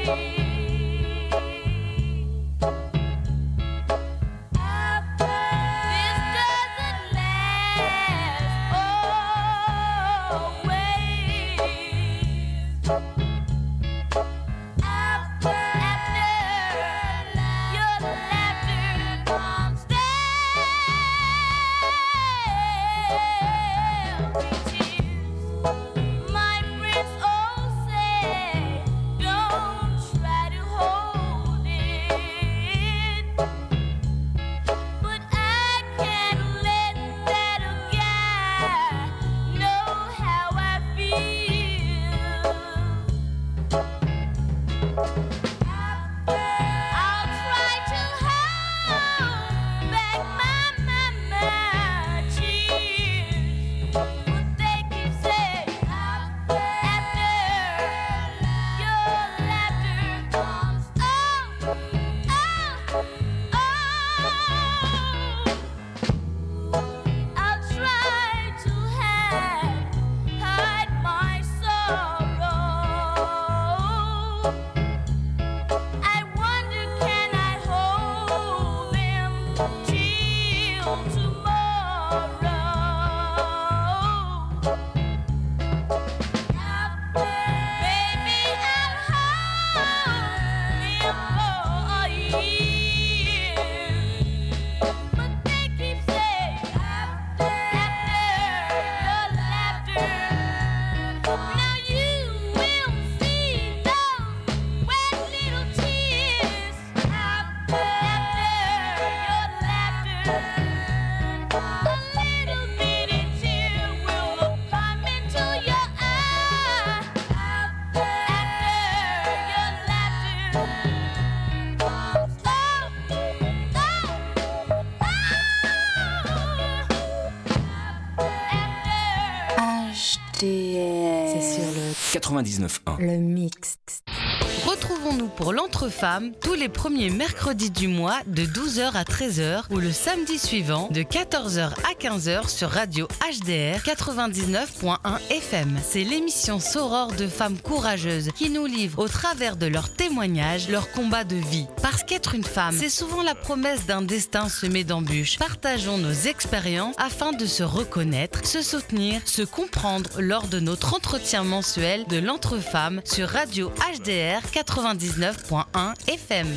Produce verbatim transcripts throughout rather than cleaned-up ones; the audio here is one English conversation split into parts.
quatre-vingt-dix-neuf un. Le mix. Retrouvons-nous pour l'Entre-Femmes tous les premiers mercredis du mois de douze heures à treize heures ou le samedi suivant de quatorze heures à quinze heures sur Radio H D R quatre-vingt-dix-neuf point un F M. C'est l'émission Soror de femmes courageuses qui nous livrent au travers de leurs témoignages leur combat de vie. Parce qu'être une femme, c'est souvent la promesse d'un destin semé d'embûches. Partageons nos expériences afin de se reconnaître, se soutenir, se comprendre lors de notre entretien mensuel de l'Entre-Femmes sur Radio H D R quatre-vingt-dix-neuf point un F M.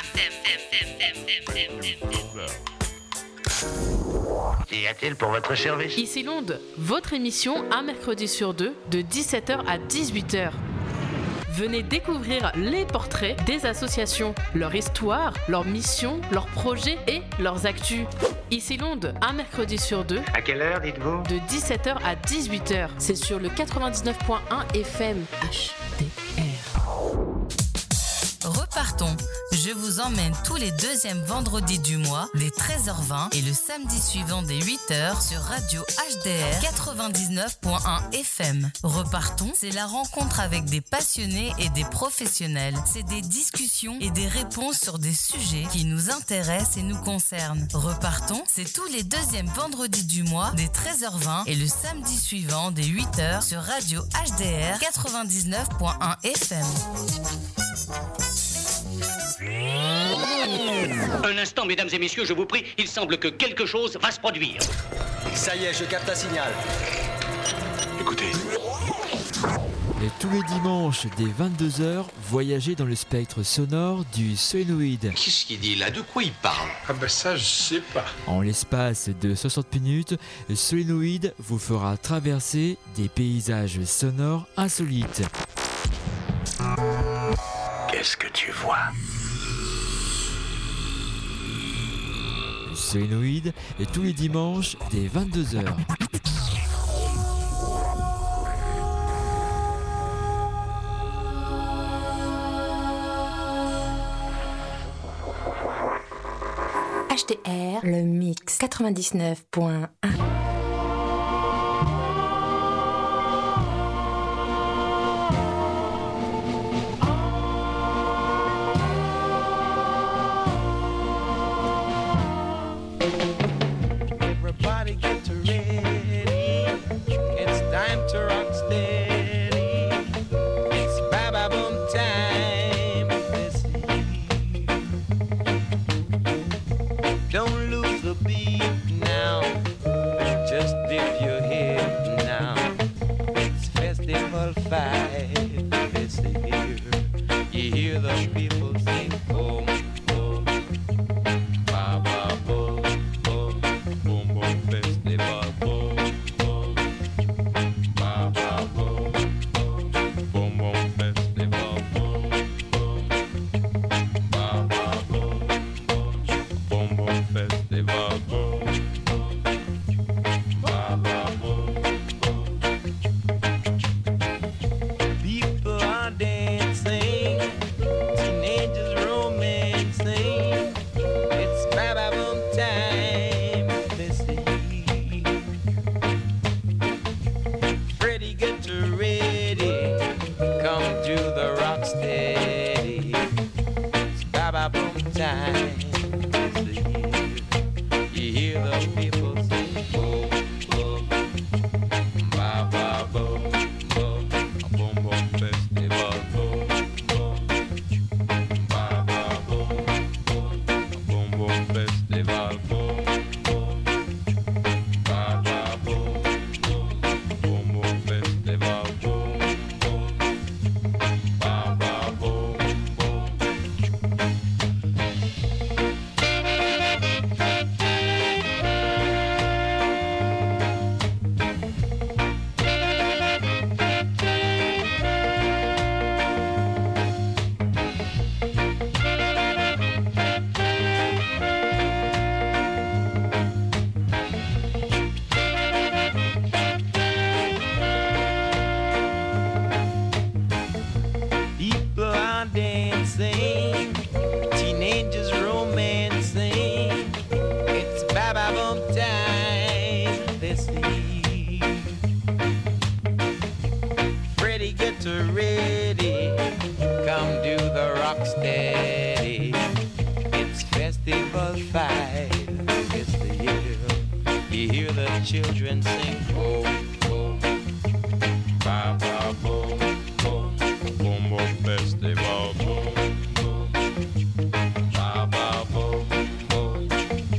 Qu'y a-t-il pour votre service? Ici Londres, votre émission un mercredi sur deux de dix-sept heures à dix-huit heures. Venez découvrir les portraits des associations, leur histoire, leurs missions, leurs projets et leurs actus. Ici Londres, un mercredi sur deux. À quelle heure, dites-vous? De dix-sept heures à dix-huit heures. C'est sur le quatre-vingt-dix-neuf point un F M. H D R. Repartons. Je vous emmène tous les deuxièmes vendredis du mois dès treize heures vingt et le samedi suivant dès huit heures sur Radio H D R quatre-vingt-dix-neuf point un F M. Repartons, c'est la rencontre avec des passionnés et des professionnels. C'est des discussions et des réponses sur des sujets qui nous intéressent et nous concernent. Repartons, c'est tous les deuxièmes vendredis du mois dès treize heures vingt et le samedi suivant dès huit heures sur Radio H D R quatre-vingt-dix-neuf point un F M. Un instant, mesdames et messieurs, je vous prie, il semble que quelque chose va se produire. Ça y est, je capte un signal. Écoutez. Et tous les dimanches, dès vingt-deux heures, voyagez dans le spectre sonore du solénoïde. Qu'est-ce qu'il dit là? De quoi il parle? Ah ben ça, je sais pas. En l'espace de soixante minutes, le solénoïde vous fera traverser des paysages sonores insolites. Qu'est-ce que tu vois? Le solénoïde est tous les dimanches dès vingt-deux heures. H D R, le mix quatre-vingt-dix-neuf point un. Time. steady. It's ba-ba boom time. You hear the people sing boom, boom, ba-ba boom, boom, a boom boom festival, boom, boom, ba-ba boom, boom, a boom boom festival, boom, boom, ba-ba boom, boom, boom boom festival, boom, boom, ba-ba boom, boom. People are dancing, teenagers romancing. It's ba-ba boom time, let's see. Freddie, get ready, come do the rock steady. It's festival five, it's the year. You hear the children sing, boom, boom, ba-ba boom, boom, boom, boom, festival, boom, boom, ba-ba boom, boom.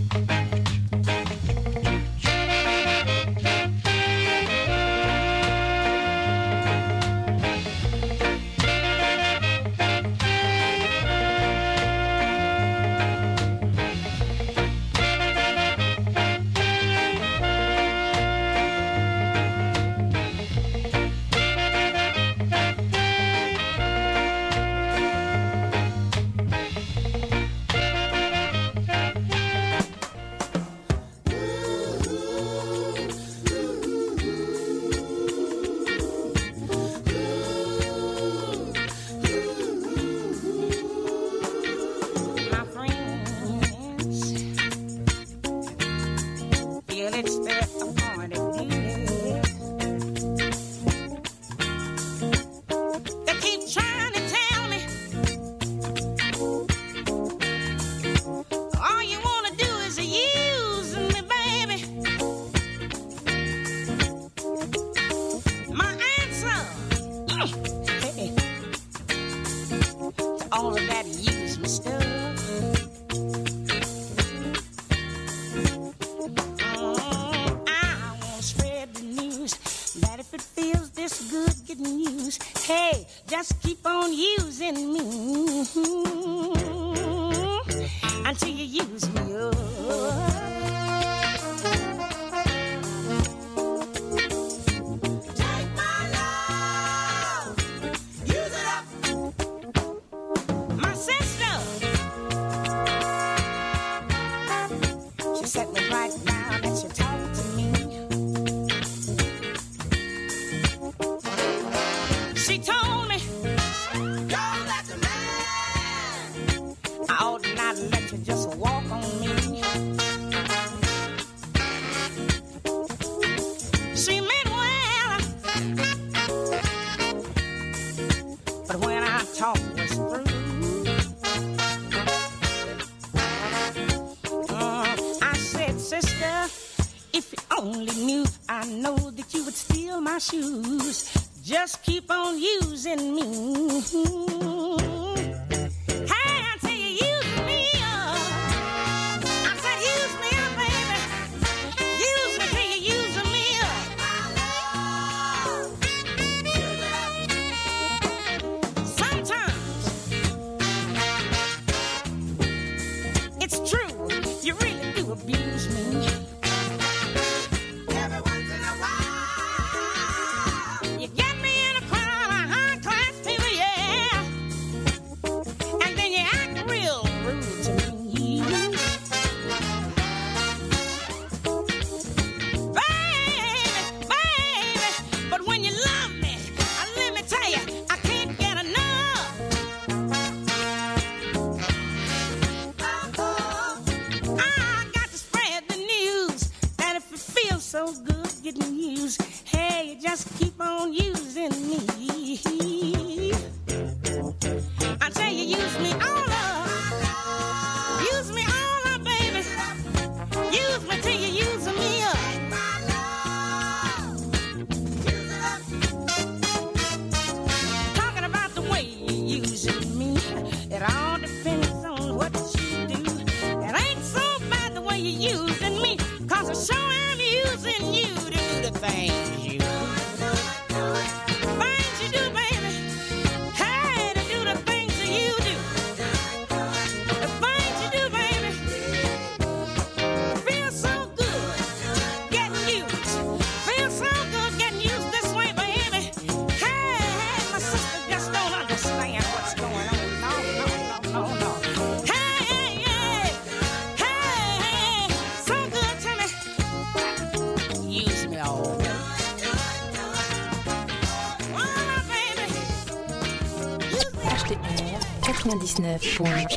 My friends, feel it's their appointed duty. They keep trying to tell me all you wanna do is use me, baby. My answer hey, to all of that use me stuff. Mm, I wanna spread the news that if it feels this good getting used, hey, just keep on using me until you use me up. Take my love, use it up. My sister, she set me right down and she talked to me. She told me, don't let the man, I ought not let you just walk on me. She meant well, but when I talk was through, uh, I said, sister, if you only knew, I know that you would steal my shoes. Just keep on using me. Hey, until you use me up. I said, use me up, baby. Use me till you use me up. Sometimes it's true, you really do abuse me. Every once in a while, you get me in a crowd of high class people, yeah. H D R quatre-vingt-dix-neuf point un.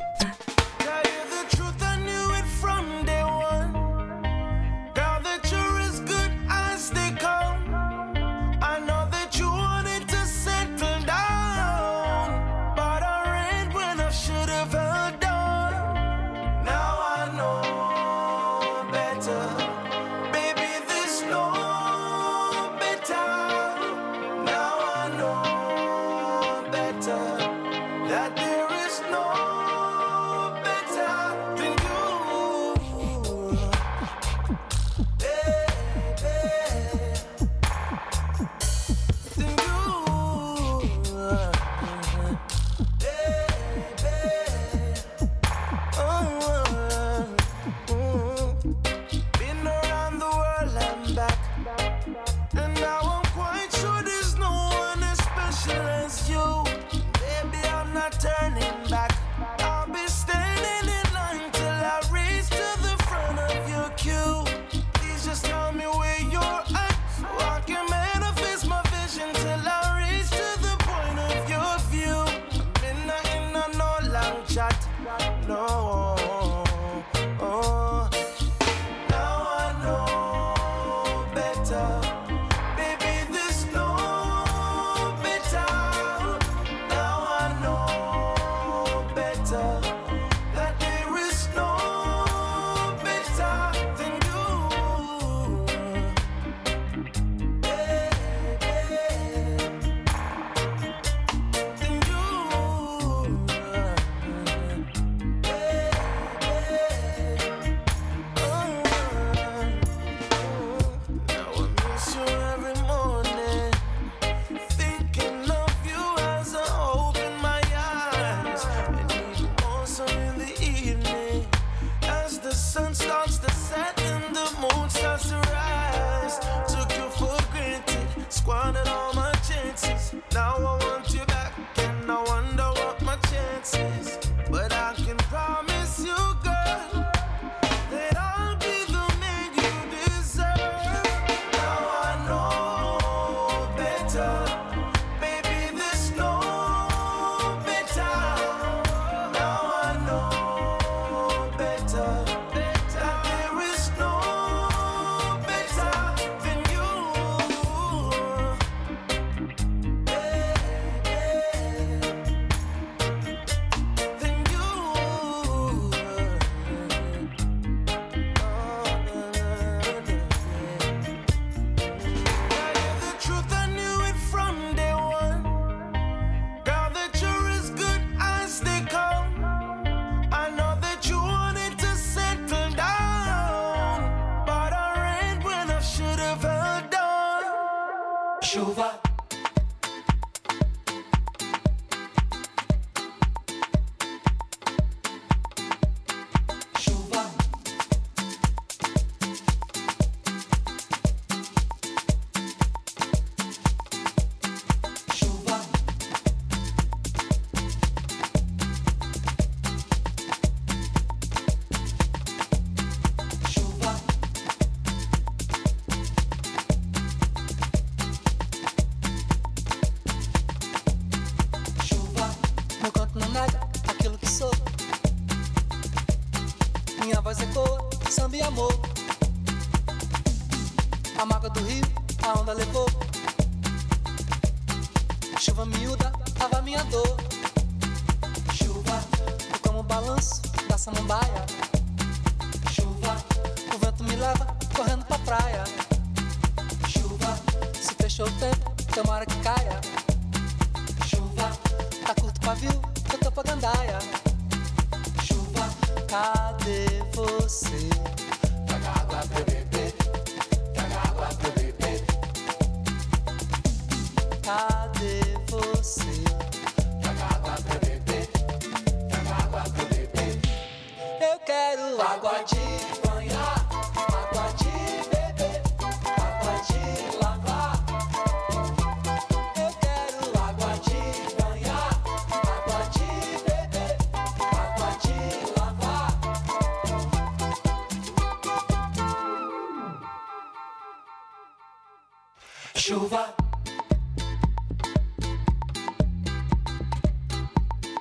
Chuva. Chuva. Chuva. Chuva. Não canto no nada, aquilo que sou. Minha voz ecoa, samba e amor. A mágoa do rio, a onda levou. Chuva miúda, lava minha dor. Chuva, eu como o balanço da samambaia. Chuva, o vento me leva correndo pra praia. Chuva, se fechou o tempo, tomara que caia. Chuva, tá curto o pavio, eu tô pra gandaia. Chuva, cadê você? Traga água pra eu beber, traga água pra eu beber. Cadê você? Traga água pra eu beber, traga água pra eu beber. Eu quero água de banhar, água de beber, água de lavar. Eu quero água de banhar, água de beber, água de lavar. Chuva.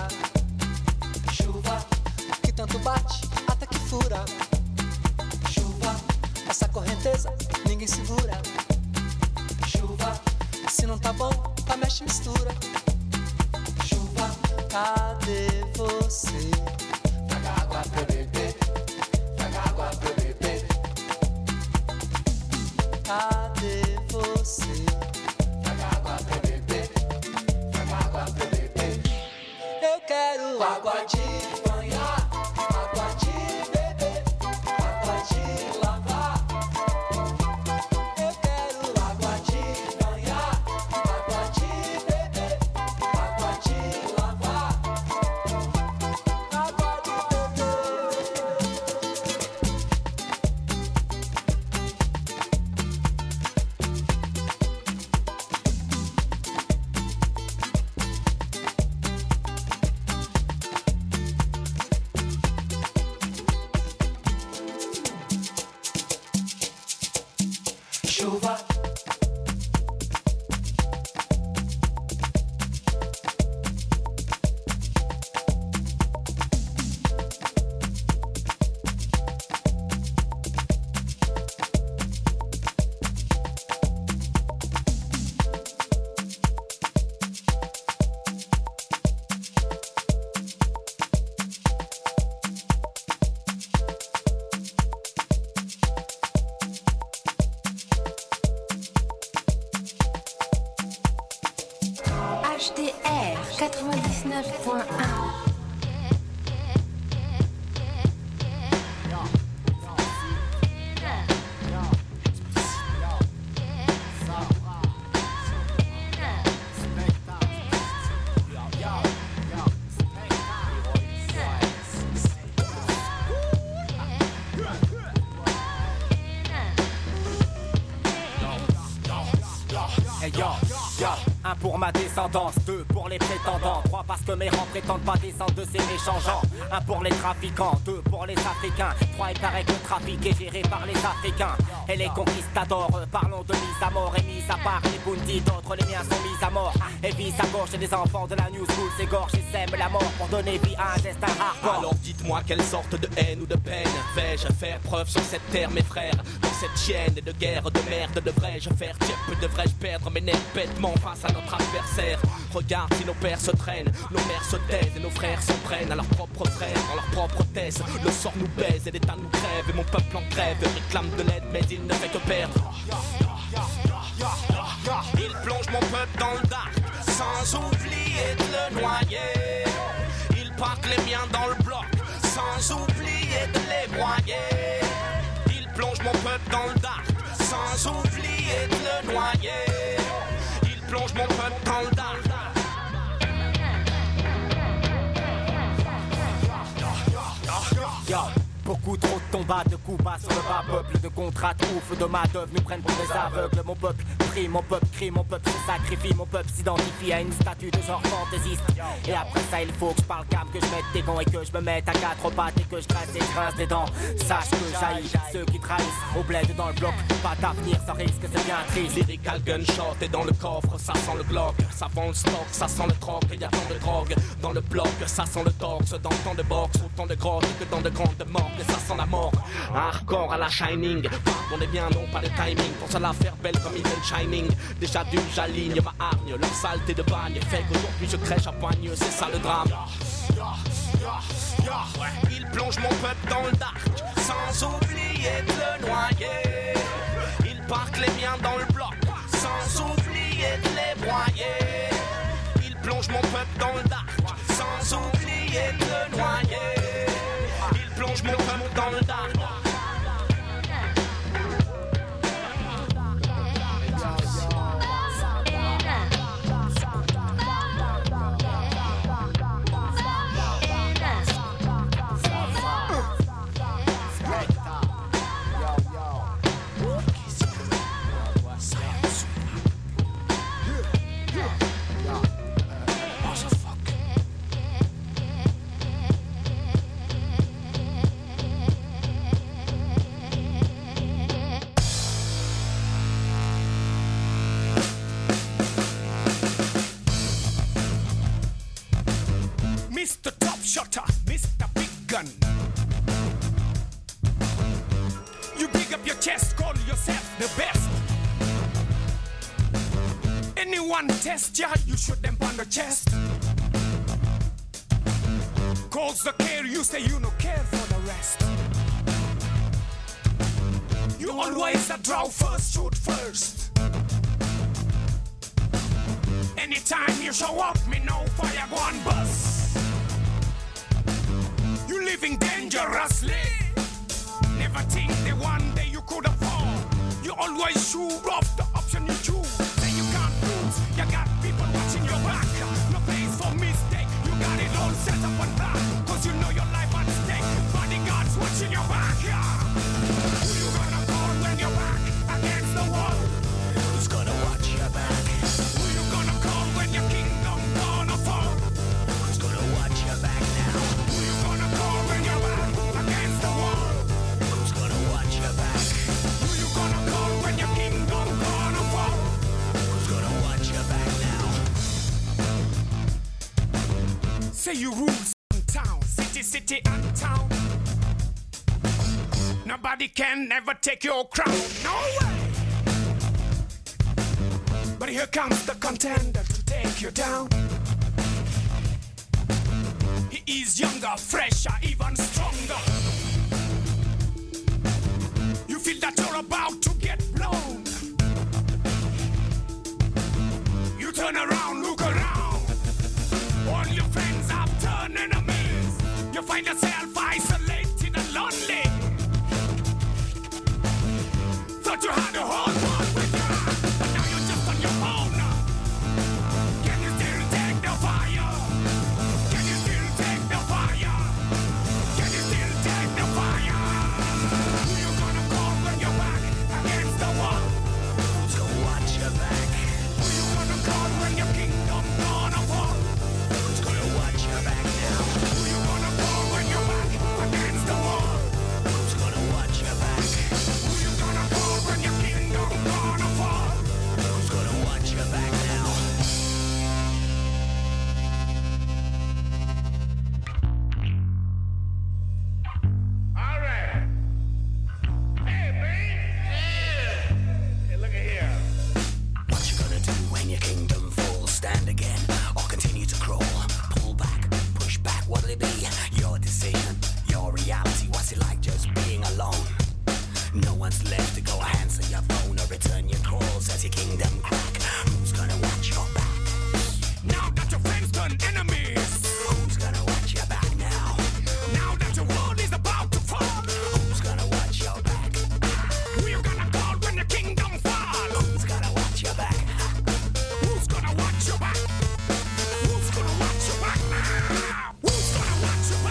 Chuva que tanto bate até que fura. Chuva, essa correnteza ninguém segura. Chuva, se não tá bom, tá mexe e mistura. Chuva, cadê você? Traga água pra eu beber, traga água pra eu beber. Cadê você? Traga água pra eu beber, traga água pra eu beber. Eu quero água de banhar, água de beber, água de lavar. Eu quero água de banhar, água de beber, água de lavar. Água de beber. Chuva. H D R quatre-vingt-dix-neuf point un. Hey yo, yo, un pour ma descendance, deux pour les prétendants, trois parce que mes rangs prétendent pas descendre de ces méchants gens, un pour les trafiquants, deux pour les Africains, trois il paraît que le trafic est géré par les Africains, et les conquistadors, parlons de mise à mort et mise à part, les bundis d'autres les miens sont mis à mort, et vis à gauche et des enfants de la new school s'égorgent et sèment la mort pour donner vie à un destin hardcore. Alors dites-moi quelle sorte de haine ou de peine vais-je faire preuve sur cette terre mes frères, dans cette chaîne de guerre de merde devrais-je faire tiep, devrais-je perdre mes nerfs bêtement face à notre adversaire. Regarde si nos pères se traînent, nos mères se taisent et nos frères s'en prennent à leurs propres frères, dans leur propre thèse. Le sort nous baise et l'État nous crève et mon peuple en crève, réclame de l'aide mais il ne fait que perdre. Il plonge mon peuple dans le dark, sans oublier de le noyer. Il parque les miens dans le bloc, sans oublier de les broyer. Il plonge mon peuple dans le dark, sans oublier de le noyer. Il plonge mon peuple dans le dark. Yo, beaucoup trop de tombats, de coups bas sur le bas peuple, de contrats de ouf, de main d'œuvre nous prennent pour des aveugles. Mon peuple prie, mon peuple crie, mon peuple se sacrifie, mon peuple s'identifie à une statue de genre fantaisiste. Et après ça il faut que je parle calme, que je mette des gants et que je me mette à quatre pattes et que je graisse et je grince des dents. Sache que j'haïs ceux qui trahissent au bled dans le bloc, pas d'avenir sans risque, c'est bien triste. Lyrical gunshot et dans le coffre, ça sent le Glock. Ça vend le stock, ça sent le troc et y a tant de drogue. Dans le bloc, ça sent le torse. Dans tant de box, autant de grottes que dans de grandes morgues. Et ça sent la mort, hardcore à la Shining. Pardon les biens, non pas le timing. Pense à la faire belle comme Eden Shining. Déjà d'une j'aligne ma hargne, leur saleté de bagne fait qu'aujourd'hui je crèche à poigne, c'est ça le drame. Il plonge mon peuple dans le dark, sans oublier de le noyer. Il parque les miens dans le bloc, sans oublier de les broyer. Il plonge mon peuple dans le dark, sans oublier de le noyer. Il plonge mon peuple dans le dark. Mister Top Shotter, Mister Big Gun. You big up your chest, call yourself the best. Anyone test ya, you shoot them on the chest. Calls the care, you say you no care for the rest. You always a draw first, shoot first. Anytime you show up, me know fire go and bust. You living dangerously. Never think that one day you could afford. You always shoot off the option you choose. Say you can't lose, you got people watching your back. No place for mistake, you got it all set up on black. Cause you know your life at stake. Bodyguards watching your back, yeah. Who you gonna call when you're back against the wall? Who's gonna watch your back? Who you gonna call when your kingdom gonna fall? Who's gonna watch your back now? Who you gonna call when you're back against the wall? Who's gonna watch your back? Who you gonna call when your kingdom gonna fall? Who's gonna watch your back now? Say you rule some town, city, city and town. Nobody can ever take your crown, no way. But here comes the contender to take you down. He is younger, fresher, even stronger. You feel that you're about to get blown. You turn around, look around. All your friends have turned enemies. You find yourself isolated and lonely. Thought you had a whole world with you, but now you're just on your own. Can you still take the fire? Can you still take the fire? Can you still take the fire? Who you gonna call when you're back against the wall? Who's gonna watch your back? Who you gonna call when your kingdom gonna fall? Who's gonna watch your back now? Who you gonna call when you're back against the wall? Who's gonna watch your back? Who you gonna call when your kingdom gonna fall? Who's gonna watch your back now? All right. Hey, man. Yeah. Hey, look at here. What you gonna do when your kingdom falls? Stand again or continue to crawl? Pull back, push back, what'll it be? Your decision, your reality. What's it like just being alone? No one's left to go answer your phone or return your calls as your kingdom crack. Who's gonna watch your back? Now that your friends turn enemies. Who's gonna watch your back now? Now that your world is about to fall. Who's gonna watch your back? Who you gonna call when your kingdom fall? Who's gonna watch your back? Who's gonna watch your back? Who's gonna watch your back now? Who's gonna watch your back?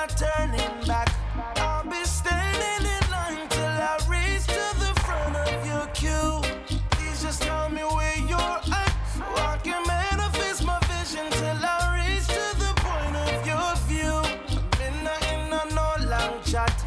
not turning back. I'll be standing in line till I reach to the front of your queue. Please just tell me where you're at, so I can manifest my vision till I reach to the point of your view. I'm in a, in a no long chat.